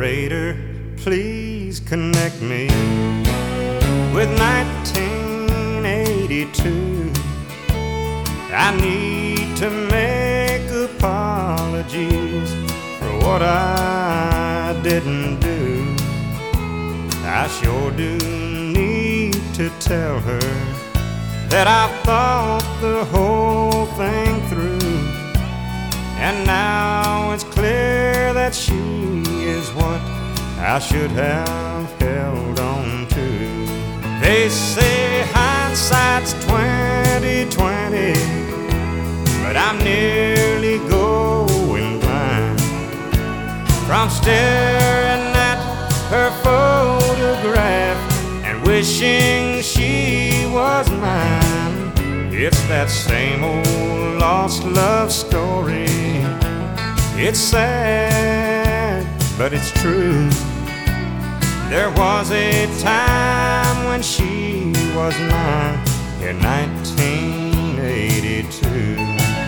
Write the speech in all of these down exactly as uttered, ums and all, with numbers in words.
Operator, please connect me with nineteen eighty-two. I need to make apologies for what I didn't do. I sure do need to tell her that I've thought the whole thing through, and now it's clear that she is what I should have held on to. They say hindsight's twenty twenty, but I'm nearly going blind from staring at her photograph and wishing she was mine. It's that same old lost love story. It's sad, but it's true. There was a time when she was mine in nineteen eighty-two.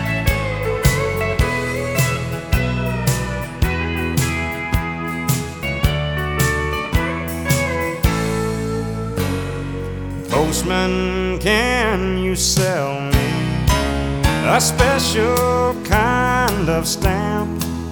Postman, can you sell me a special kind of stamp?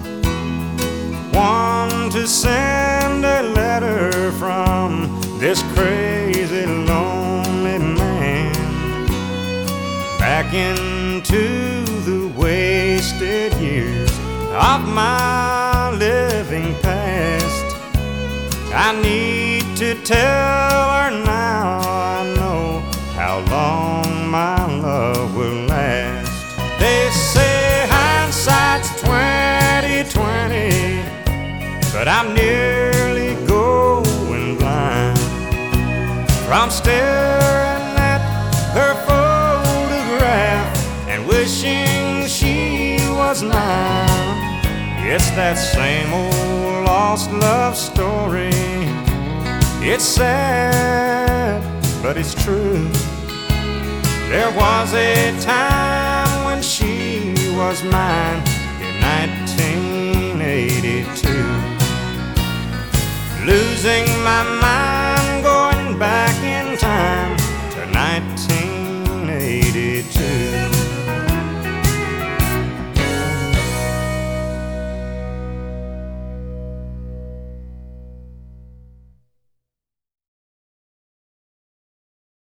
One to send a letter from this crazy lonely man back into the wasted years of my living past. I need to tell her now I know how long my love will last. They say hindsight's twenty twenty, but I'm nearly going blind from staring at her photograph and wishing she was mine. It's that same old lost love story. It's sad, but it's true. There was a time when she was mine in nineteen eighty-two. Losing my mind